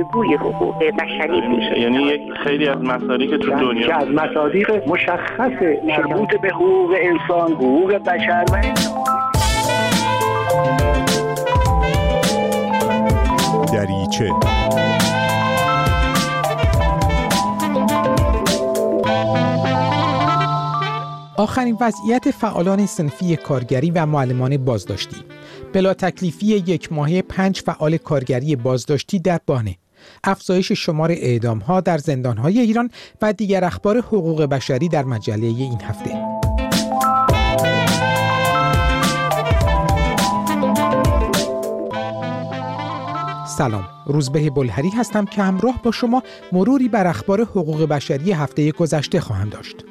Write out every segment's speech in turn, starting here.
الگوی حقوق بشری میشه. یعنی یک خیلی از مصادیق تو دنیا که از مصادیق مشخص مربوط به حقوق انسان، حقوق بشر و دریچه. آخرین وضعیت فعالان صنفی کارگری و معلمان بازداشتی. بلا تکلیفی 1 ماهه 5 فعال کارگری بازداشتی در بانه. افزایش شمار اعدام‌ها در زندان‌های ایران و دیگر اخبار حقوق بشری در مجله این هفته. سلام، روزبه بلهری هستم که همراه با شما مروری بر اخبار حقوق بشری هفته گذشته خواهم داشت.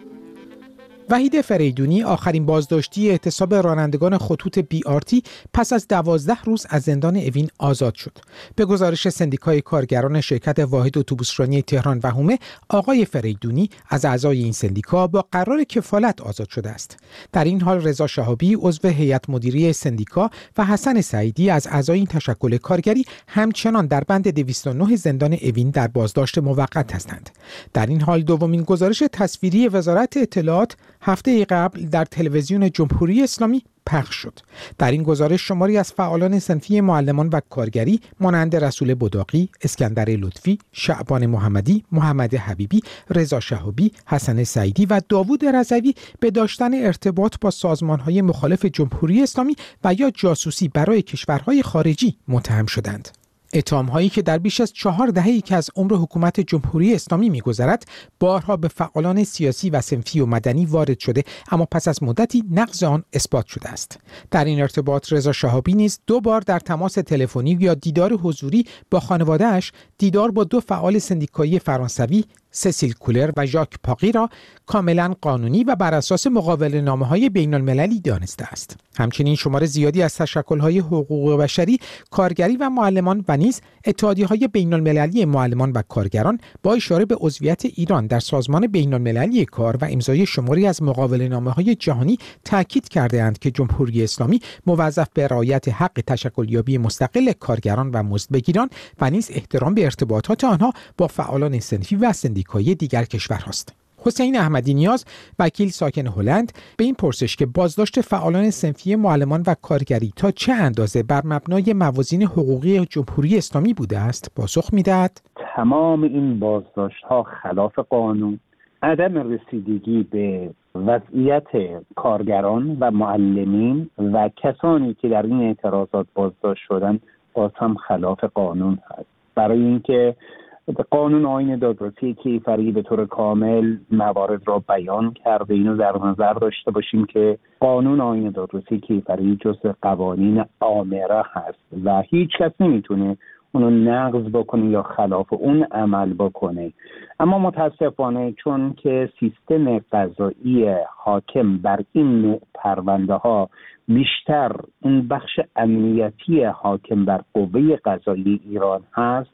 وحید فریدونی آخرین بازداشتی اعتصاب رانندگان خطوط BRT پس از 12 روز از زندان اوین آزاد شد. به گزارش سندیکای کارگران شرکت واحد اتوبوسرانی تهران و حومه، آقای فریدونی از اعضای این سندیکا با قرار کفالت آزاد شده است. در این حال رضا شهابی عضو هیئت مدیره سندیکا و حسن سعیدی از اعضای این تشکل کارگری همچنان در بند 209 زندان اوین در بازداشت موقت هستند. در این حال دومین گزارش تصویری وزارت اطلاعات هفته قبل در تلویزیون جمهوری اسلامی پخش شد. در این گزارش شماری از فعالان صنفی معلمان و کارگری مانند رسول بداقی، اسکندر لطفی، شعبان محمدی، محمد حبیبی، رضا شهابی، حسن سعیدی و داوود رضوی به داشتن ارتباط با سازمان‌های مخالف جمهوری اسلامی و یا جاسوسی برای کشورهای خارجی متهم شدند. اتهام‌هایی که در بیش از 4 دهه‌ای که از عمر حکومت جمهوری اسلامی می‌گذرد بارها به فعالان سیاسی و صنفی و مدنی وارد شده، اما پس از مدتی نقض آن اثبات شده است. در این ارتباط رضا شهابی نیز 2 بار در تماس تلفنی یا دیدار حضوری با خانواده‌اش دیدار با 2 فعال سندیکایی فرانسوی سسیل کولر و ژاک پاقی را کاملا قانونی و بر اساس مقابله‌نامه‌های بین‌المللی دانسته است. همچنین شمار زیادی از تشکل‌های حقوق بشری، کارگری و معلمان و نیز اتحادیه‌های بین‌المللی معلمان و کارگران با اشاره به عضویت ایران در سازمان بین‌المللی کار و امضای شماری از مقابله‌نامه‌های جهانی تاکید کرده‌اند که جمهوری اسلامی موظف به رعایت حق تشکلیابی مستقل کارگران و مزدبگیران و نیز احترام به ارتباطات آنها با فعالان صنفی و سندیکایی دیگر کشورهاست. حسین احمدی نیاز، وکیل ساکن هلند، به این پرسش که بازداشت فعالان صنفی معلمان و کارگری تا چه اندازه بر مبنای موازین حقوقی جمهوری اسلامی بوده است، پاسخ می‌دهد: تمام این بازداشت‌ها خلاف قانون، عدم رسیدگی به وضعیت کارگران و معلمین و کسانی که در این اعتراضات بازداشت شدند باز هم خلاف قانون هست. برای اینکه قانون آیین دادرسی کیفری به طور کامل موارد را بیان کرده، اینو در نظر داشته باشیم که قانون آیین دادرسی کیفری جزء قوانین آمره هست و هیچ کس نمیتونه اونو نقض بکنه یا خلاف اون عمل بکنه. اما متاسفانه چون که سیستم قضایی حاکم بر این نوع پرونده ها بیشتر اون بخش امنیتی حاکم بر قوه قضایی ایران هست،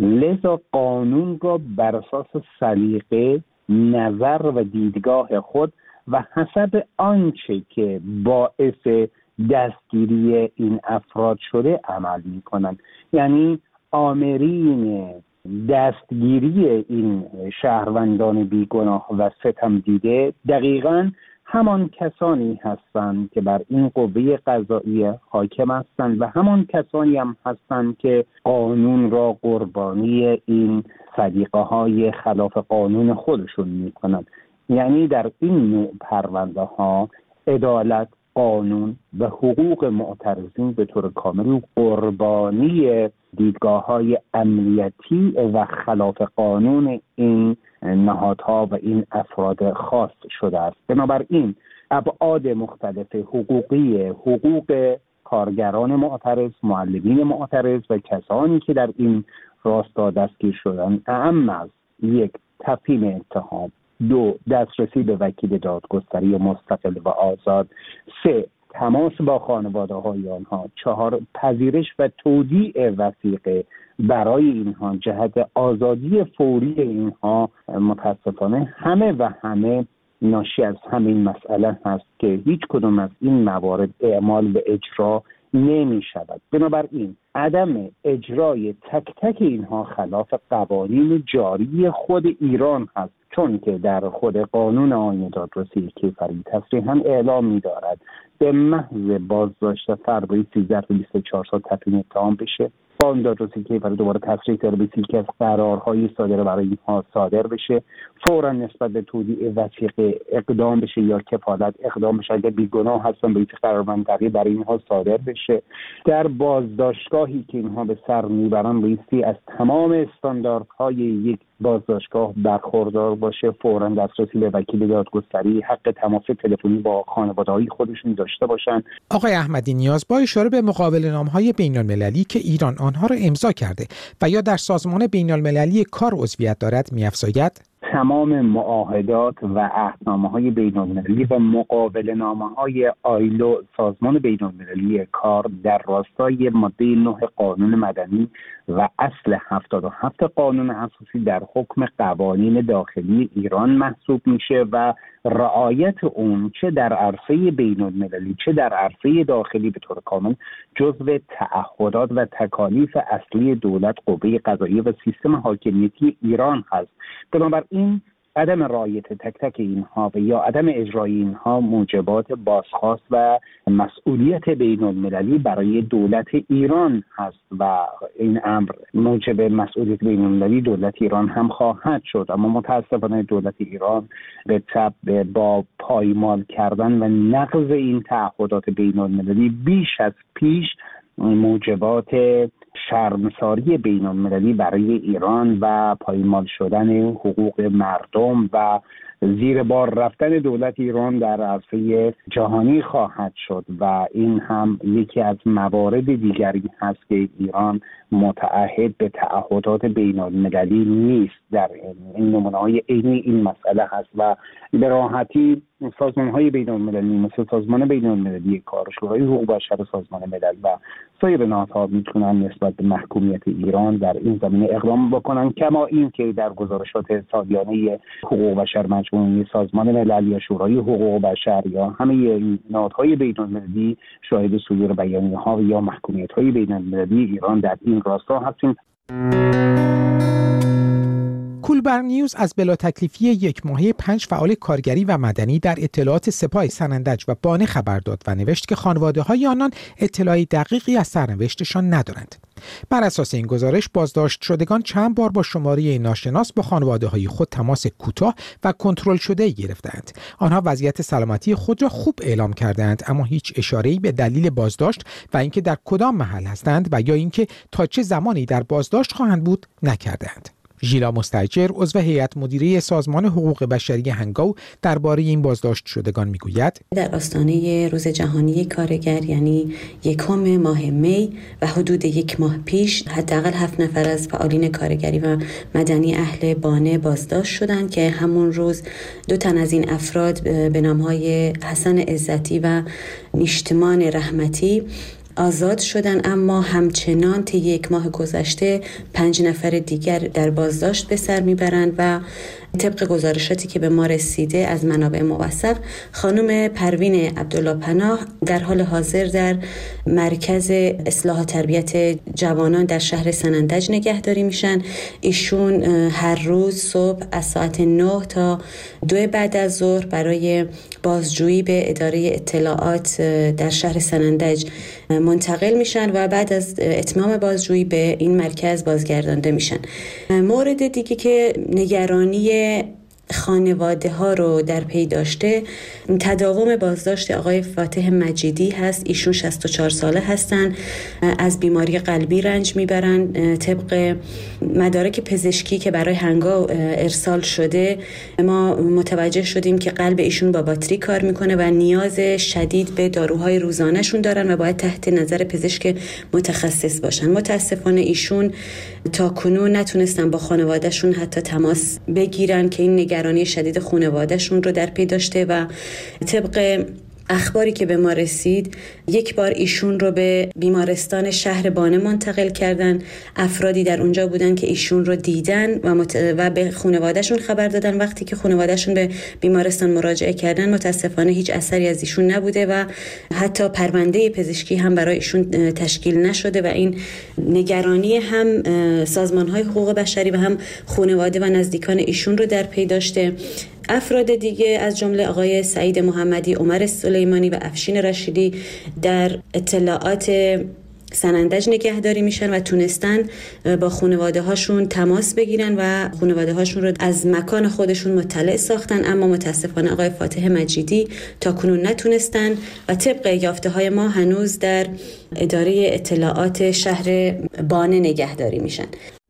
لذا قانون را بر اساس سلیقه، نظر و دیدگاه خود و حسب آنچه که باعث دستگیری این افراد شده عمل می‌کنند. یعنی آمرین دستگیری این شهروندان بیگناه و ستم دیده دقیقاً همان کسانی هستند که بر این قوه قضایی حاکم هستند و همان کسانی هم هستند که قانون را قربانی این سلیقه های خلاف قانون خودشون میکنند. یعنی در این نوع پرونده ها عدالت، قانون و حقوق معترضین به طور کامل قربانی دیدگاه‌های امنیتی و خلاف قانون این نهادها و این افراد خاص شده است. بنابراین ابعاد مختلف حقوقی، حقوق کارگران معترض، معلمین معترض و کسانی که در این راستا دستگیر شدند، اهم از 1 تفهیم اتهام، 2 دسترسی به وکیل دادگستری مستقل و آزاد، 3 تماس با خانواده‌های آنها، 4 پذیرش و تودیع وثیقه برای اینها جهت آزادی فوری اینها. متاسفانه همه ناشی از همین مسئله هست که هیچ کدوم از این موارد اعمال و اجرا نمی شود. بنابراین عدم اجرای تک تک اینها خلاف قوانین جاری خود ایران هست، چون که در خود قانون آیین دادرسی کیفری تصریحاً اعلام می‌دارد به محض بازداشت فرد 13 تا 24 سال تفعیل اتهام بشه. قانون دادرسی کیفری دوباره تصریح داره به که از قرارهای صادره برای اینها صادر بشه، فوراً نسبت به تودیع وثیقه اقدام بشه یا کفالت اقدام بشه، اگر بیگناه هستن به قرارمندی برای اینها صادر بشه. در بازداشتگاهی که اینها به سر میبرن بایستی از تمام استانداردهای یک بازداشتگاه برخوردار باشه، فوراً دسترسی به وکیل دادگستری، حق تماس تلفنی با خانواده‌های خودشون داشته باشن. آقای احمدی نیاز، با اشاره به مقاوله‌نامه‌های بین‌المللی که ایران آنها را امضا کرده و یا در سازمان بین‌المللی کار عضویت دارد می‌افزاید تمام معاهدات و عهدنامه‌های بین‌المللی و مقاوله‌نامه‌های آیلو سازمان بین‌المللی کار در راستای ماده 9 قانون مدنی و اصل 77 قانون اساسی در حکم قوانین داخلی ایران محسوب میشه و رعایت اون چه در عرصه بین‌المللی چه در عرصه داخلی به طور کامل جزو تعهدات و تکالیف اصلی دولت، قوه قضاییه و سیستم حاکمیتی ایران هست. بنابراین عدم رعایت تک تک اینها و یا عدم اجرای اینها موجبات بازخواست و مسئولیت بین المللی برای دولت ایران هست و این امر موجب مسئولیت بین المللی دولت ایران هم خواهد شد. اما متاسفانه دولت ایران به تبع با پایمال کردن و نقض این تعهدات بین المللی بیش از پیش موجبات شرمساری بین المللی برای ایران و پایمال شدن حقوق مردم و زیر بار رفتن دولت ایران در عرصه جهانی خواهد شد و این هم یکی از موارد دیگری هست که ایران متعهد به تعهدات بین المللی نیست. در این نمونه‌های عینی این مسئله هست و به راحتی سازمان‌های بین‌المللی مثل سازمان بین‌المللی کار، شورای حقوق بشر سازمان ملل و سایر نهادها میتونن نسبت به محکومیت ایران در این زمینه اقدام بکنن، کما این که در گزارشات سالیانه حقوق بشر مجموعه سازمان ملل یا شورای حقوق بشر یا همه این نهادهای بین‌المللی شاهد صدور بیانیه‌ها یا محکومیت‌های بین‌المللی ایران در این راستا هستیم. کولبر نیوز از بلا تکلیفی یک ماهه 5 فعال کارگری و مدنی در اطلاعات سپاه سنندج و بانه خبر داد و نوشت که خانواده‌های آنان اطلاعی دقیقی از سرنوشتشان ندارند. بر اساس این گزارش بازداشت شدگان چند بار با شماره ناشناس با خانواده‌های خود تماس کوتاه و کنترل شده گرفتند. آنها وضعیت سلامتی خود را خوب اعلام کردند، اما هیچ اشاره‌ای به دلیل بازداشت و اینکه در کدام محل هستند و یا اینکه تا چه زمانی در بازداشت خواهند بود نکردند. ژیلا مستاجر، عضو هیئت مدیره سازمان حقوق بشری هنگاو، درباره این بازداشت شدگان میگوید: در آستانه روز جهانی کارگر، یعنی 1 ماه می و حدود 1 ماه پیش، حداقل 7 نفر از فعالین کارگری و مدنی اهل بانه بازداشت شدند که همون روز 2 تن از این افراد به نامهای حسن عزتی و نیشتمان رحمتی آزاد شدن، اما همچنان طی 1 ماه گذشته 5 نفر دیگر در بازداشت به سر میبرند و طبق گزارشاتی که به ما رسیده از منابع موثق، خانم پروین عبدالله پناه در حال حاضر در مرکز اصلاح تربیت جوانان در شهر سنندج نگهداری میشن. ایشون هر روز صبح از ساعت 9 تا 2 بعد از ظهر برای بازجویی به اداره اطلاعات در شهر سنندج منتقل میشن و بعد از اتمام بازجویی به این مرکز بازگردانده میشن. مورد دیگه که نگرانی خانواده ها رو در پی داشته، تداوم بازداشت آقای فاتح مجیدی هست. ایشون 64 ساله هستن، از بیماری قلبی رنج میبرن. طبق مدارک پزشکی که برای هنگاو ارسال شده ما متوجه شدیم که قلب ایشون با باتری کار میکنه و نیاز شدید به داروهای روزانه‌شون دارن و باید تحت نظر پزشک متخصص باشن. متاسفانه ایشون تا کنون نتونستن با خانوادهشون حتی تماس بگیرن که این نگرانی شدید خانوادهشون رو در پی داشته و طبق اخباری که به ما رسید، یک بار ایشون رو به بیمارستان شهر بانه منتقل کردن. افرادی در اونجا بودن که ایشون رو دیدن و به خانواده‌شون خبر دادن. وقتی که خانواده‌شون به بیمارستان مراجعه کردن، متاسفانه هیچ اثری از ایشون نبوده و حتی پرونده پزشکی هم برای ایشون تشکیل نشده و این نگرانی هم سازمان‌های حقوق بشری و هم خانواده و نزدیکان ایشون رو در پی داشته. افراد دیگه از جمله آقای سعید محمدی، عمر سلیمانی و افشین رشیدی در اطلاعات سنندج نگهداری میشن و تونستن با خانواده هاشون تماس بگیرن و خانواده هاشون رو از مکان خودشون مطلع ساختن، اما متاسفانه آقای فاتح مجیدی تا کنون نتونستن و طبق یافته های ما هنوز در اداره اطلاعات شهر بانه نگهداری میشن.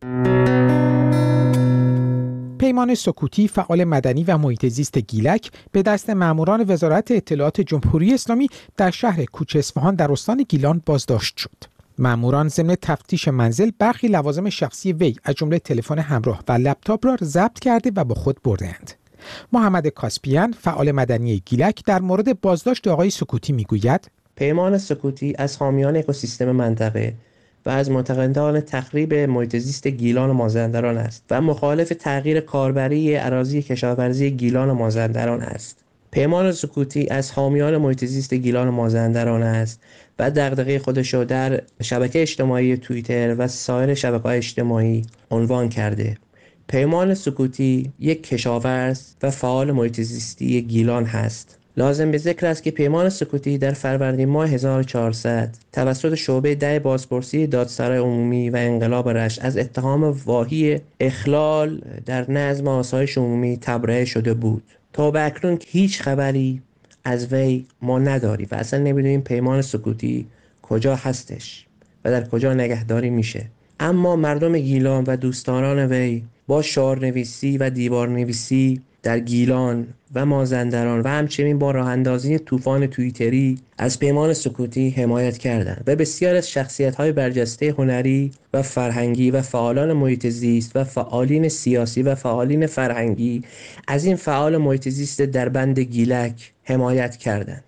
پیمان سکوتی، فعال مدنی و محیط زیست گیلک، به دست ماموران وزارت اطلاعات جمهوری اسلامی در شهر کوچ اصفهان در استان گیلان بازداشت شد. ماموران ضمن تفتیش منزل برخی لوازم شخصی وی از جمله تلفن همراه و لپتاپ را ضبط کرده و با خود بردند. محمد کاسپیان، فعال مدنی گیلک، در مورد بازداشت آقای سکوتی میگوید: پیمان سکوتی از حامیان اکوسیستم منطقه و از معتقدان تخریب محیط زیست گیلان و مازندران است و مخالف تغییر کاربری اراضی کشاورزی گیلان و مازندران است. پیمان سکوتی از حامیان محیط زیست گیلان و مازندران است و دغدغه خودش را در شبکه اجتماعی توییتر و سایر شبکه‌های اجتماعی عنوان کرده. پیمان سکوتی یک کشاورز و فعال محیط زیستی گیلان هست. لازم به ذکر است که پیمان سکوتی در فروردین ماه 1400 توسط شعبه 10 بازپرسی دادسرای عمومی و انقلاب رشت از اتهام واهی اخلال در نظم آسایش عمومی تبرئه شده بود. تا به اکنون هیچ خبری از وی ما نداریم و اصلا نمیدونیم پیمان سکوتی کجا هستش و در کجا نگهداری میشه. اما مردم گیلان و دوستداران وی با شعارنویسی و دیوارنویسی در گیلان و مازندران و همچنین با راه اندازی طوفان توییتری از پیمان سکوتی حمایت کردند و بسیار از شخصیت‌های برجسته هنری و فرهنگی و فعالان محیط زیست و فعالین سیاسی و فعالین فرهنگی از این فعال محیط زیست در بند گیلک حمایت کردند.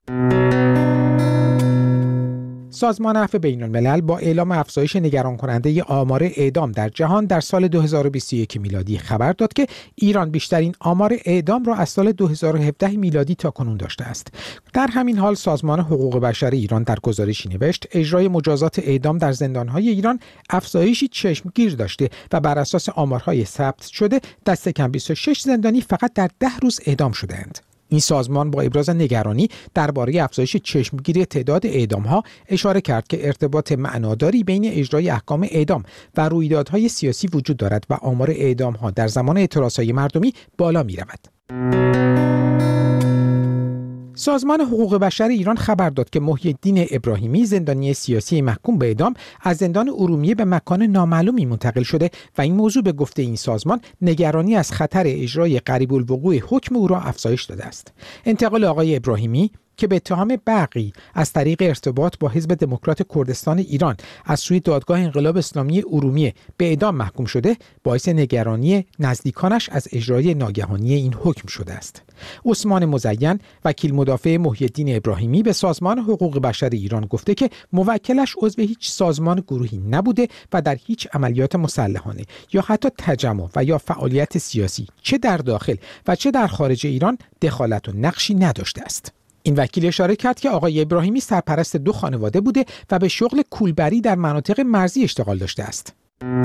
سازمان عفو بین‌الملل با اعلام افزایش نگران کننده آمار اعدام در جهان در سال 2021 میلادی خبر داد که ایران بیشترین آمار اعدام را از سال 2017 میلادی تا کنون داشته است. در همین حال سازمان حقوق بشر ایران در گزارشی نوشت اجرای مجازات اعدام در زندان‌های ایران افزایشی چشمگیر داشته و بر اساس آمارهای ثبت شده دست کم 26 زندانی فقط در 10 روز اعدام شدند. این سازمان با ابراز نگرانی درباره افزایش چشمگیری تعداد اعدام‌ها اشاره کرد که ارتباط معناداری بین اجرای احکام اعدام و رویدادهای سیاسی وجود دارد و آمار اعدام‌ها در زمان اعتراض‌های مردمی بالا می‌رود. سازمان حقوق بشر ایران خبر داد که محی الدین ابراهیمی، زندانی سیاسی محکوم به اعدام، از زندان ارومیه به مکان نامعلومی منتقل شده و این موضوع به گفته این سازمان نگرانی از خطر اجرای قریب الوقوع حکم او را افزایش داده است. انتقال آقای ابراهیمی که به اتهام برقی از طریق ارتباط با حزب دموکرات کردستان ایران از سوی دادگاه انقلاب اسلامی ارومیه به اعدام محکوم شده، باعث نگرانی نزدیکانش از اجرای ناگهانی این حکم شده است. عثمان مزین، وکیل مدافع محی الدین ابراهیمی، به سازمان حقوق بشر ایران گفته که موکلش عضو هیچ سازمان گروهی نبوده و در هیچ عملیات مسلحانه یا حتی تجمع و یا فعالیت سیاسی چه در داخل و چه در خارج ایران دخالت و نقشی نداشته است. این وکیل اشاره کرد که آقای ابراهیمی سرپرست 2 خانواده بوده و به شغل کولبری در مناطق مرزی اشتغال داشته است.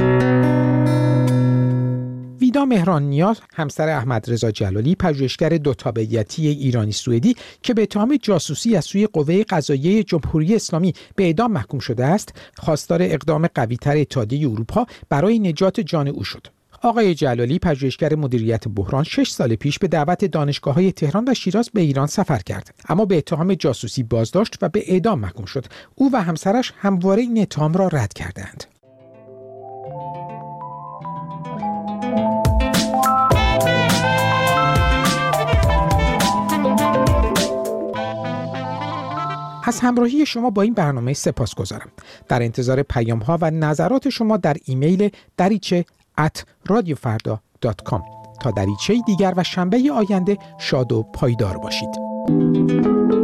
ویدا مهران‌نیا، همسر احمد رضا جلالی، پژوهشگر 2 تابعیتی ایرانی سوئدی که به اتهام جاسوسی از سوی قوه قضاییه جمهوری اسلامی به اعدام محکوم شده است، خواستار اقدام قوی‌تر اتحادیه اروپا برای نجات جان او شد. آقای جلالی، پژوهشگر مدیریت بحران، 6 سال پیش به دعوت دانشگاه‌های تهران و شیراز به ایران سفر کرد، اما به اتهام جاسوسی بازداشت و به اعدام محکوم شد. او و همسرش همواره این اتهام را رد کردند. از همراهی شما با این برنامه سپاسگزارم. در انتظار پیام‌ها و نظرات شما در ایمیل dariche@radiofarda.com. تا دریچه دیگر و شنبه آینده شاد و پایدار باشید.